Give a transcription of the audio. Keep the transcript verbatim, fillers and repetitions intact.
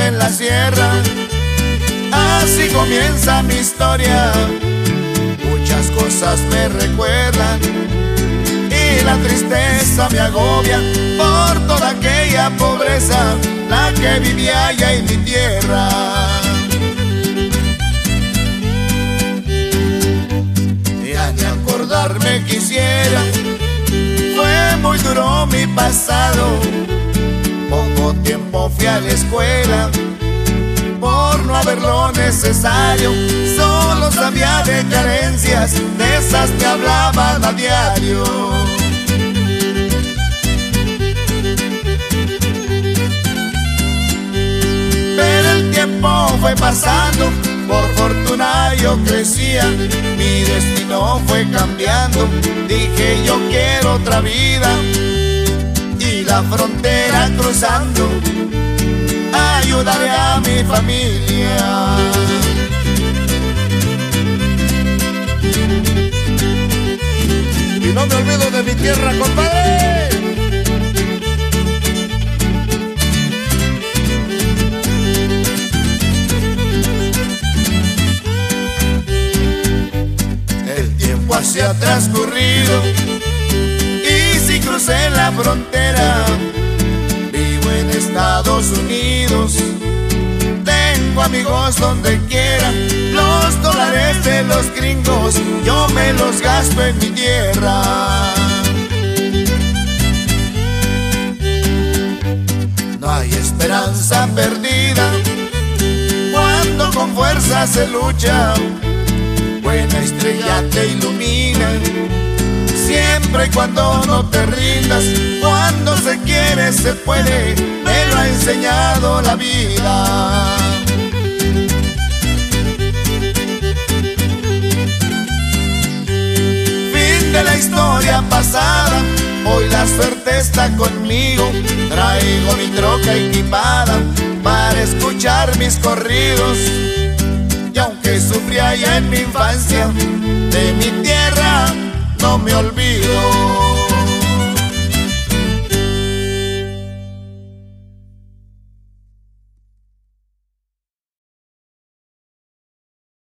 en la sierra. Así comienza mi historia. Muchas cosas me recuerdan y la tristeza me agobia por toda aquella pobreza, la que vivía allá en mi tierra. Ya ni acordarme quisiera, fue muy duro mi pasado. Poco tiempo fui a la escuela por no haber lo necesario. Solo sabía de carencias, de esas me hablaban a diario. Pero el tiempo fue pasando, por fortuna yo crecía, mi destino fue cambiando. Dije yo quiero otra vida, y la frontera cruzando ayudaré a mi familia. Y no me olvido de mi tierra, compadre. El tiempo así ha transcurrido y si crucé la frontera, vivo en Estados Unidos, tengo amigos donde quiera. Los dólares de los gringos yo me los gasto en mi tierra. No hay esperanza perdida cuando con fuerza se lucha. Buena estrella te ilumina siempre y cuando no te rindas. Cuando se quiere se puede, me lo ha enseñado la vida. Fin de la historia pasada, hoy la suerte está conmigo. Traigo mi troca equipada para escuchar mis corridos. Y aunque sufrí allá en mi infancia, de mi tierra no me olvido.